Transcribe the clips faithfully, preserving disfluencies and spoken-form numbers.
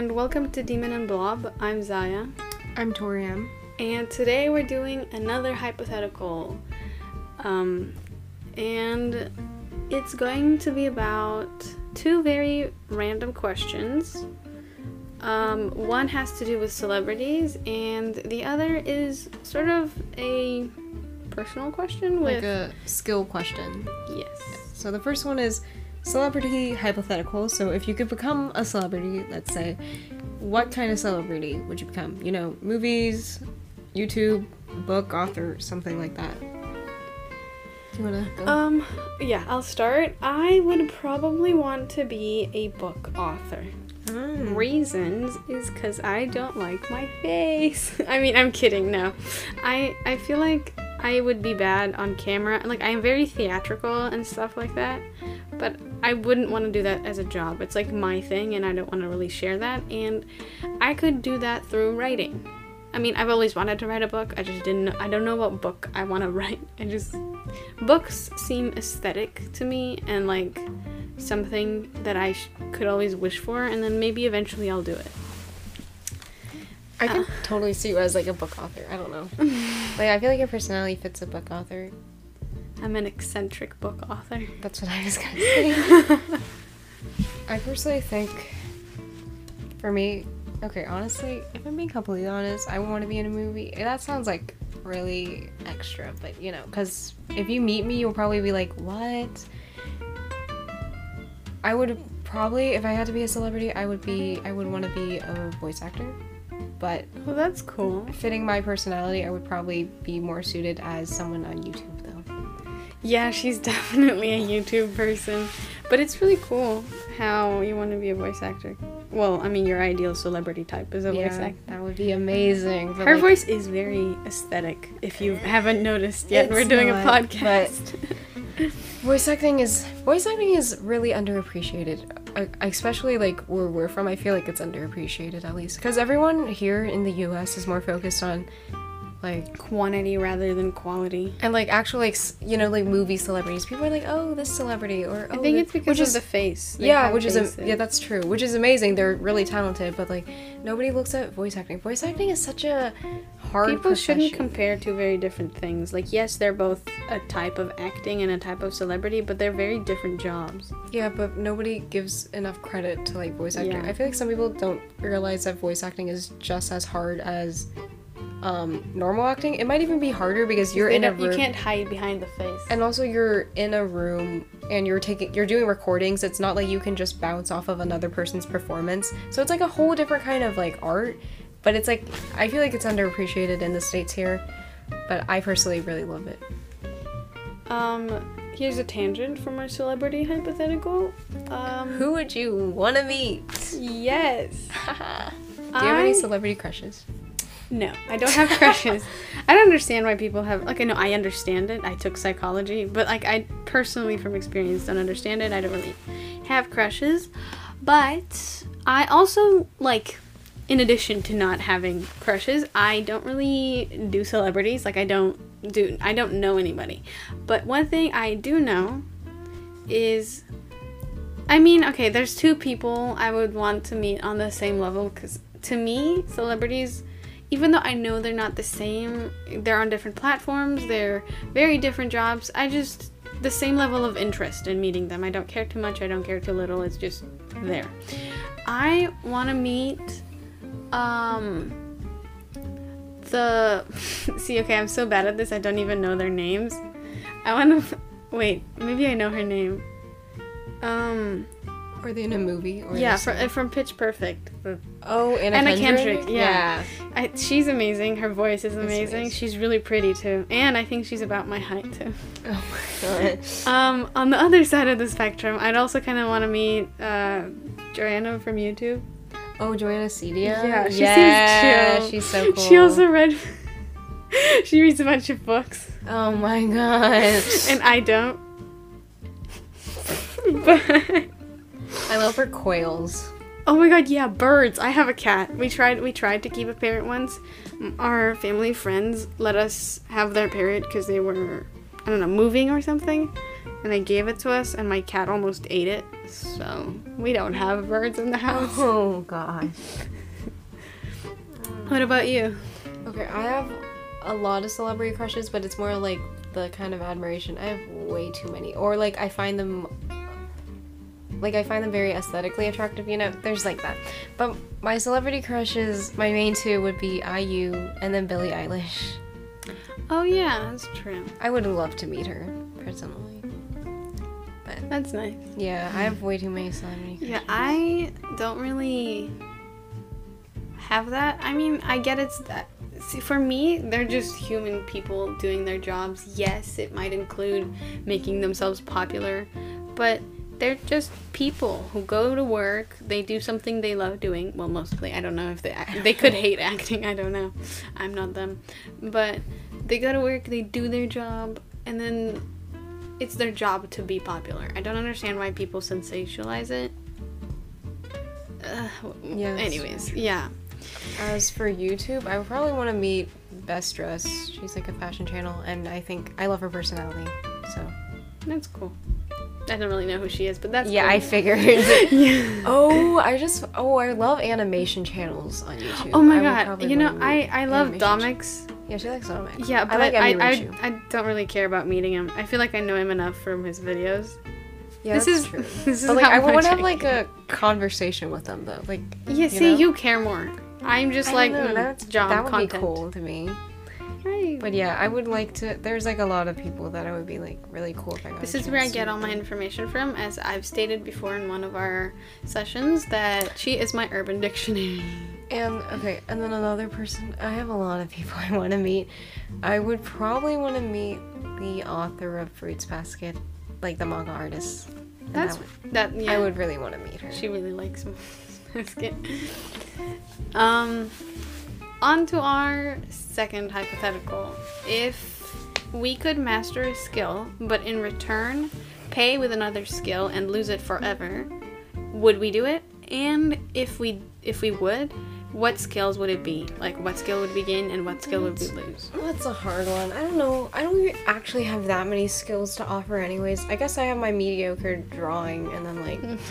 and welcome to Demon and Blob. I'm Zaya. I'm Toriam. And today we're doing another hypothetical. Um, and it's going to be about two very random questions. Um, one has to do with celebrities, and the other is sort of a personal question with... Like a skill question. Yes. Yeah. So the first one is celebrity hypothetical. So if you could become a celebrity, let's say, what kind of celebrity would you become? You know, movies, YouTube, book, author, something like that. Do you wanna go? Um, yeah, I'll start. I would probably want to be a book author. Mm. Reasons is because I don't like my face. I mean, I'm kidding, no. I, I feel like I would be bad on camera. Like, I'm very theatrical and stuff like that. But I wouldn't want to do that as a job. It's like my thing, and I don't want to really share that. And I could do that through writing. I mean, I've always wanted to write a book. I just didn't know. I don't know what book I want to write. I just... Books seem aesthetic to me and like something that I sh- could always wish for. And then maybe eventually I'll do it. I can Uh. totally see you as like a book author. I don't know. Like, I feel like your personality fits a book author. I'm an eccentric book author. That's what I was gonna say. I personally think, for me, okay, honestly, if I'm being completely honest, I want to be in a movie. That sounds like really extra, but you know, because if you meet me, you'll probably be like, what? I would probably, if I had to be a celebrity, I would be, I would want to be a voice actor. But Well, that's cool. fitting my personality, I would probably be more suited as someone on YouTube, though. Yeah, she's definitely a YouTube person. But it's really cool how you want to be a voice actor. Well, I mean, your ideal celebrity type is a voice Yeah, actor. that would be amazing. But Her like, voice is very aesthetic, if you haven't noticed yet. It's We're doing not, a podcast. voice acting is voice acting is really underappreciated, I, especially like where we're from. I feel like it's underappreciated, at least because everyone here in the U S is more focused on like Quantity rather than quality. and like actual like s- you know like movie celebrities. People are like, oh, this celebrity, or I oh, think thi- it's because which of is the face. They yeah, have which is a, faces. yeah, that's true. Which is amazing. They're really talented, but like nobody looks at voice acting. Voice acting is such a hard. People profession. shouldn't compare two very different things. Like, yes, they're both a type of acting and a type of celebrity, but they're very different jobs. Yeah, but nobody gives enough credit to like voice acting. Yeah. I feel like some people don't realize that voice acting is just as hard as um, normal acting. It might even be harder because you're They in a don't- room, You can't hide behind the face. and also you're in a room and you're taking, you're doing recordings. It's not like you can just bounce off of another person's performance. So it's like a whole different kind of like art. But it's like I feel like it's underappreciated in the States here. But I personally really love it. Um, here's a tangent from our celebrity hypothetical. Um, Who would you want to meet? Yes. Do you have any I- celebrity crushes? No, I don't have crushes. I don't understand why people have, like, I know I understand it. I took psychology, but, like, I personally, from experience, don't understand it. I don't really have crushes. But I also, like, in addition to not having crushes, I don't really do celebrities. Like, I don't do, I don't know anybody. But one thing I do know is, I mean, okay, there's two people I would want to meet on the same level, because to me, celebrities, even though I know they're not the same, they're on different platforms, they're very different jobs, I just, the same level of interest in meeting them. I don't care too much, I don't care too little, it's just there. I want to meet, um, the, see, okay, I'm so bad at this, I don't even know their names. I want to, wait, maybe I know her name. Um, Are they in a movie? Or yeah, in a fr- series? from Pitch Perfect. Oh, Anna, Anna Kendrick? Kendrick, yeah. I, she's amazing. Her voice is amazing. amazing. She's really pretty too, and I think she's about my height too. Oh my god. Um, on the other side of the spectrum, I'd also kind of want to meet uh, Joanna from YouTube. Oh, Joanna Cedia? Yeah, she yeah, seems chill. she's so cool. She also read. She reads a bunch of books, Oh my god. and I don't. But I love her quails. oh my god, yeah, birds. I have a cat. We tried. We tried to keep a parrot once. Our family friends let us have their parrot because they were, I don't know, moving or something. and they gave it to us, and my cat almost ate it. So we don't have birds in the house. Oh gosh. What about you? Okay, I have a lot of celebrity crushes, but it's more like the kind of admiration. I have way too many. Or like I find them like I find them very aesthetically attractive, you know? There's like that. But my celebrity crushes, my main two would be I U and then Billie Eilish. Oh yeah, that's true. I would love to meet her personally. But That's nice. yeah, I have way too many celebrity crushes. Yeah, I don't really have that. I mean, I get it's that. See, for me, they're just human people doing their jobs. Yes, it might include making themselves popular, but they're just people who go to work. They do something they love doing. Well, mostly. I don't know if they act- they could hate acting. I don't know. I'm not them. But they go to work, they do their job, and then it's their job to be popular. I don't understand why people sensationalize it. Uh, Yes. anyways, yeah. As for YouTube, I would probably want to meet Best Dress. She's like a fashion channel, and I think I love her personality. So That's cool. I don't really know who she is, but that's yeah, cool. I figured. yeah. Oh, I just oh, I love animation channels on YouTube. Oh my I would god. probably You know, wanna I meet I love animation Domix. ch- Yeah, she likes Domix. Yeah, but I like I, Emmy I, Richu. I don't really care about meeting him. I feel like I know him enough from his videos. Yeah, this that's is true. this is But like, how I want much to have I like care. a conversation with them though. Like, Yeah, you see, know? you care more. I'm just I like don't know, mm, that's, job that would content. be cool to me. Right. But yeah, I would like to. There's like a lot of people that I would be like really cool if I got. This a is where I chance to get meet all my them. information from, as I've stated before in one of our sessions that she is my urban dictionary. And okay, and then another person. I have a lot of people I want to meet. I would probably want to meet the author of Fruits Basket, like the manga artist. And That's that would- that. Yeah. I would really want to meet her. She really likes Basket. Um, on to our second hypothetical. If we could master a skill, but in return pay with another skill and lose it forever, would we do it? And if we if we would, what skills would it be? Like, what skill would we gain and what skill would we lose? That's a hard one. I don't know. I don't even actually have that many skills to offer anyways. I guess I have my mediocre drawing and then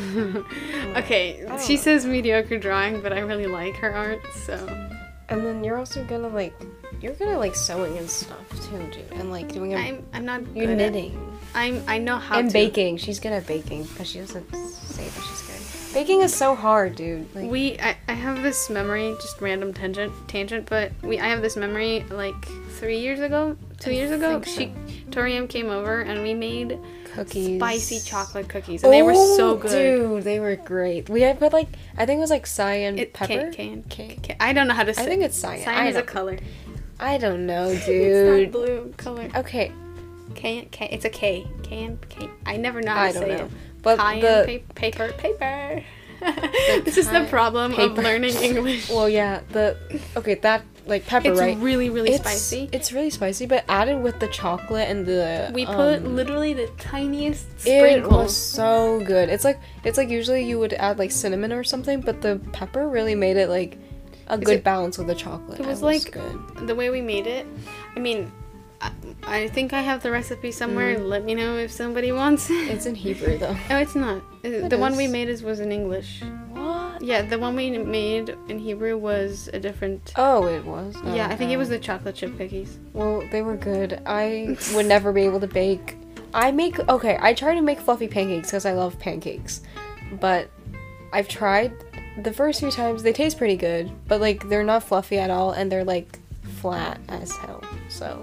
like Okay, I don't she know. says mediocre drawing, but I really like her art, so... and then you're also gonna like you're gonna like sewing and stuff too, dude. And like doing a, I'm I'm not you're good at- knitting. I'm I know how And to. baking. She's good at baking, but she doesn't say that she's good. Baking is so hard, dude. Like, We I, I have this memory, just random tangent tangent, but we I have this memory like three years ago, two I years ago. think She Torium came over and we made cookies. spicy chocolate cookies, and they were so Oh, good. Dude, they were great. We had put like I think it was like cyan It pepper. Can, can, Ca- can, I don't know how to say. I think it's cyan. Cyan I is a don't- color. I don't know, It's dude. not blue color. Okay, Can K. It's a K. Can K. I never know how I to don't say know. it. But Cayenne the pa- paper paper. This is the cayenne problem of paper. learning English. well, yeah, the okay that like pepper, It's right? really really it's, spicy. It's really spicy, but added with the chocolate and the We put um, literally the tiniest It sprinkles. was so good. It's like it's like usually you would add like cinnamon or something, but the pepper really made it like a Is good it- balance with the chocolate. It was It like- good. The way we made it. I mean, I, I think I have the recipe somewhere. Mm-hmm. Let me know if somebody wants it. It's in Hebrew though. Oh, it's not. Uh, It the one we is. made is was in English. What? Yeah, the one we made in Hebrew was a different. Oh, it was. Oh, Yeah, I think it was oh. the chocolate chip cookies. Well, they were good. I would never be able to bake. I make okay. I try to make fluffy pancakes because I love pancakes, but I've tried the first few times. They taste pretty good, but like they're not fluffy at all, and they're like flat as hell. So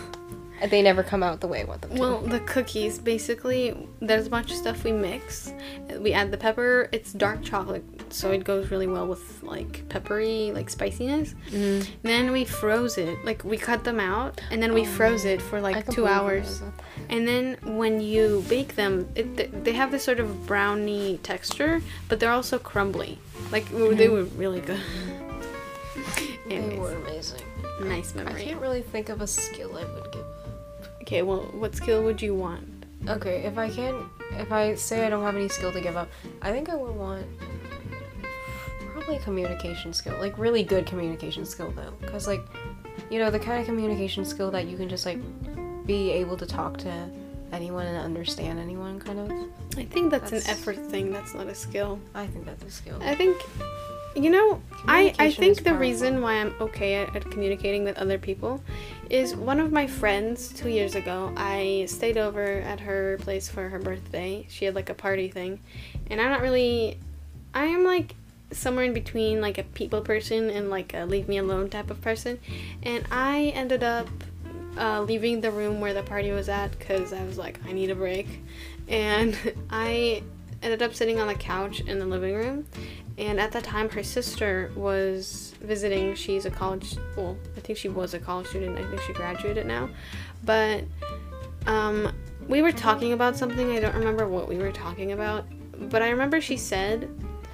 they never come out the way I want them to. Well, the cookies, basically, there's a bunch of stuff we mix. We add the pepper. It's dark chocolate, so it goes really well with, like, peppery, like, spiciness. Mhm. Then we froze it. Like, we cut them out, and then we froze it for, I like, two completely hours. forgot. And then when you bake them, it, they have this sort of brownie texture, but they're also crumbly. Like, they were really good. They Anyways, were amazing. nice I memory. can't really think of a skill I would give. Okay, well, what skill would you want? Okay, if I can, if I say I don't have any skill to give up, I think I would want probably a communication skill, like really good communication skill though, because like, you know, the kind of communication skill that you can just like be able to talk to anyone and understand anyone, kind of. I think that's, That's- an effort thing. That's not a skill. I think that's a skill. I think, you know, I, I Communication think is the powerful. reason why I'm okay at, at communicating with other people is one of my friends two years ago, I stayed over at her place for her birthday. She had like a party thing. And I'm not really, I am like somewhere in between like a people person and like a leave me alone type of person. And I ended up uh, leaving the room where the party was at because I was like, I need a break. And I ended up sitting on the couch in the living room. And at that time, her sister was visiting. She's a college, well, I think she was a college student. I think she graduated now. But um, we were talking about something. I don't remember what we were talking about. But I remember she said,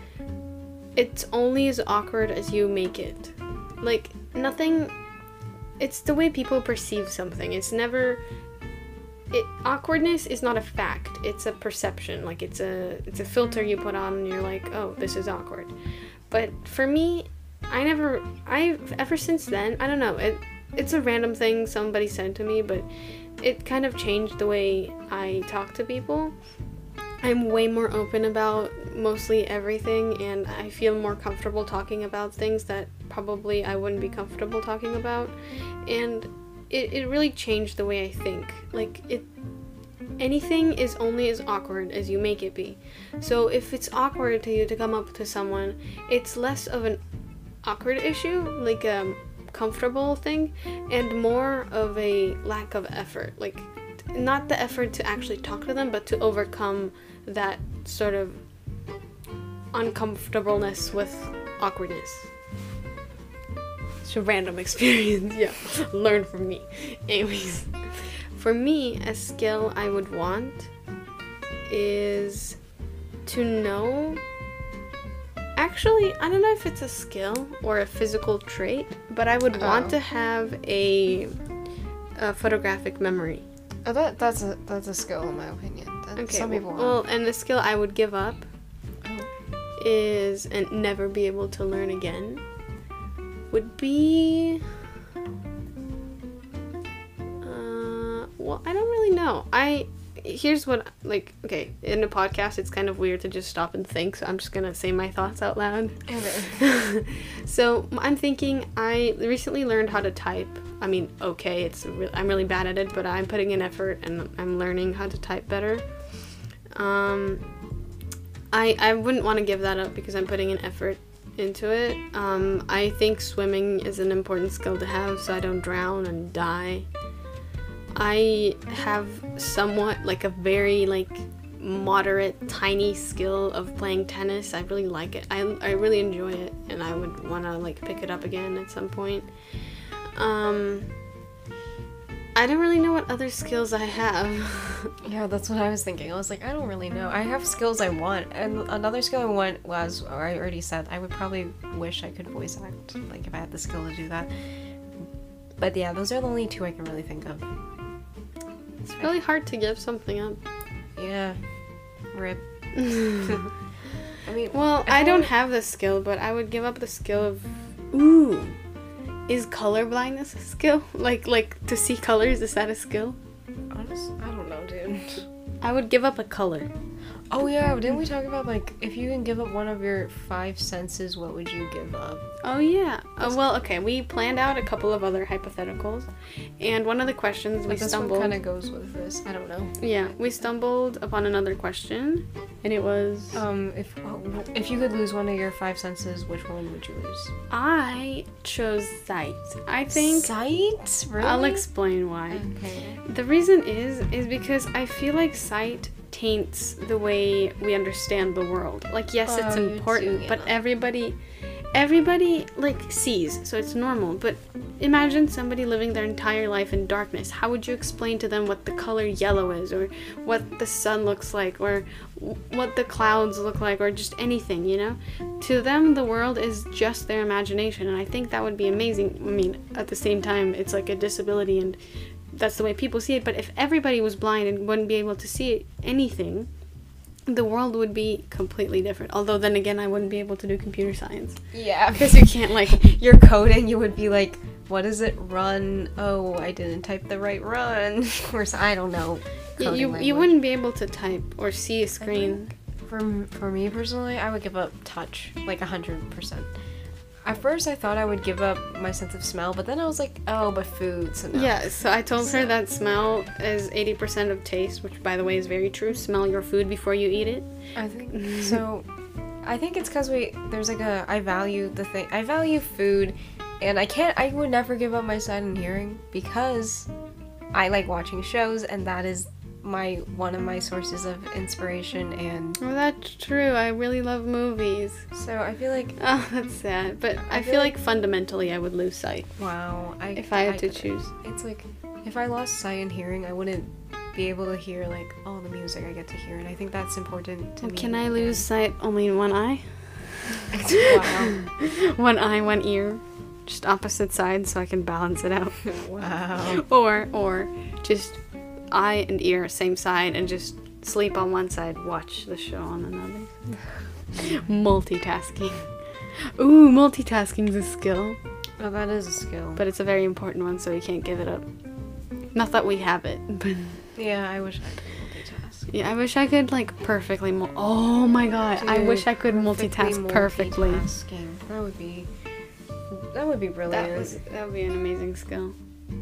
it's only as awkward as you make it. Like, nothing, it's the way people perceive something. It's never... It, awkwardness is not a fact. It's a perception. Like it's a it's a filter you put on and you're like, oh, this is awkward. But for me, I never I ever since then, I don't know. It it's a random thing somebody said to me, but it kind of changed the way I talk to people. I'm way more open about mostly everything, and I feel more comfortable talking about things that probably I wouldn't be comfortable talking about. And It, it really changed the way I think. Like, it, anything is only as awkward as you make it be. So if it's awkward to you to come up to someone, it's less of an awkward issue, like a comfortable thing, and more of a lack of effort. Like, not the effort to actually talk to them, but to overcome that sort of uncomfortableness with awkwardness. It's a random experience. Yeah, learn from me. Anyways, for me, a skill I would want is to know. Actually, I don't know if it's a skill or a physical trait, but I would want Oh. to have a, a photographic memory. Oh, that that's a that's a skill in my opinion. That Okay. some people well, want. and the skill I would give up is and never be able to learn again would be uh well, I don't really know. I here's what, like, okay, in a podcast it's kind of weird to just stop and think, so I'm just gonna say my thoughts out loud. Okay. So I'm thinking I recently learned how to type. I mean, okay, it's re- I'm really bad at it, but I'm putting in effort and I'm learning how to type better. Um, I I wouldn't want to give that up because I'm putting in effort into it. Um, I think swimming is an important skill to have so I don't drown and die. I have somewhat like a very like moderate tiny skill of playing tennis. I really like it. I, I really enjoy it, and I would want to like pick it up again at some point. Um, I don't really know what other skills I have. Yeah, that's what I was thinking. I was like, I don't really know. I have skills I want, and another skill I want was, or I already said, I would probably wish I could voice act, like if I had the skill to do that. But yeah, those are the only two I can really think of. It's really hard to give something up. Yeah. Rip. I mean, Well, if I don't were- have the skill, but I would give up the skill of, ooh, is color blindness a skill? Like, like to see colors, is that a skill? Honest, I don't know, dude. I would give up a color. Oh yeah, didn't we talk about like if you can give up one of your five senses, what would you give up? Oh yeah. Oh, well, okay. We planned out a couple of other hypotheticals, and one of the questions we But this stumbled. one kind of goes with this. I don't know. Yeah, we stumbled upon another question, and it was Um, if if you could lose one of your five senses, which one would you lose? I chose sight. I think Sight. Really? I'll explain why. Okay. The reason is is because I feel like sight taints the way we understand the world. Like, yes, it's Oh, you important, do, but yeah. everybody everybody like sees, so it's normal. But imagine somebody living their entire life in darkness. How would you explain to them what the color yellow is, or what the sun looks like, or w- what the clouds look like, or just anything, you know? To them, the world is just their imagination, and I think that would be amazing. I mean, at the same time, it's like a disability, and that's the way people see it. But if everybody was blind and wouldn't be able to see anything, the world would be completely different. Although then again, I wouldn't be able to do computer science Yeah, because you can't like. you're coding, you would be like, what is it? Run. Oh, I didn't type the right run. Or so, I don't know. You coding you, language. you wouldn't be able to type or see a screen. For, for me personally, I would give up touch, like one hundred percent. At first, I thought I would give up my sense of smell, but then I was like, oh, but food, so no. Yeah, so I told her So- that smell is eighty percent of taste, which by the way is very true. Smell your food before you eat it. I think so. I think it's because we there's like a I value the thing. I value food, and I can't. I would never give up my sight and hearing because I like watching shows, and that is my one of my sources of inspiration. And Well, that's true. I really love movies. so I feel like Oh, that's sad. But I, I feel feel like fundamentally I would lose sight wow. I if I had to couldn't. choose. It's like if I lost sight and hearing, I wouldn't be able to hear like all the music I get to hear, and I think that's important to Well, me. can I lose sight only in one eye? Wow. One eye, one ear. Just opposite sides so I can balance it out. Wow. Or or just eye and ear same side and just sleep on one side, watch the show on another. Multitasking. Ooh, multitasking's a skill, Oh, that is a skill. but it's a very important one, so you can't give it up. Not that we have it, but Yeah, I wish I could multitask. yeah, I wish I could like perfectly. Mul- oh my god, I Dude, wish I could multitask perfectly. multitasking. That would be. That would be brilliant. That was that would be an amazing skill.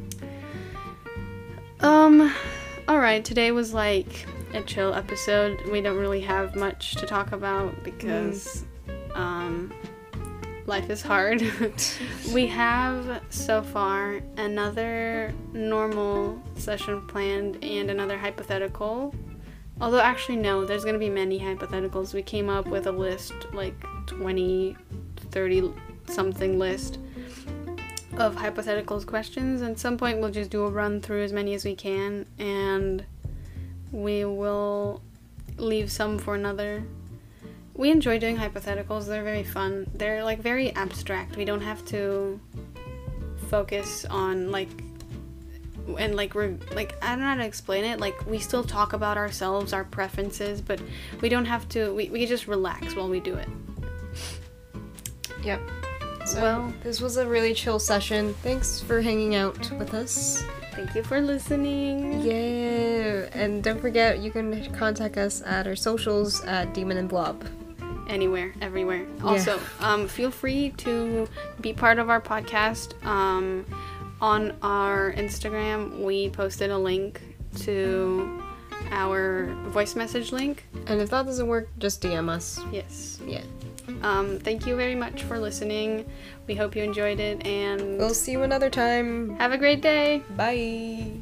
Um, all right. Today was like a chill episode. We don't really have much to talk about because, um, life is hard. We have so far another normal session planned and another hypothetical. Although actually no, there's gonna be many hypotheticals. We came up with a list like twenty, thirty something list of hypotheticals questions. At some point we'll just do a run through as many as we can, and we will leave some for another. We enjoy doing hypotheticals. They're very fun. They're like very abstract. We don't have to focus on like and like we're like I don't know how to explain it. Like we still talk about ourselves, our preferences, but we don't have to we, we just relax while we do it. Yep. So, Well- this was a really chill session. Thanks for hanging out with us. Thank you for listening. Yeah, and don't forget you can contact us at our socials at Demon and Blob. Anywhere, everywhere. Also, um, feel free to be part of our podcast. Um, on our Instagram, we posted a link to our voice message link. And if that doesn't work, just D M us. Yes. Yeah. Um, thank you very much for listening. We hope you enjoyed it, and We'll see you another time. have a great day. Bye.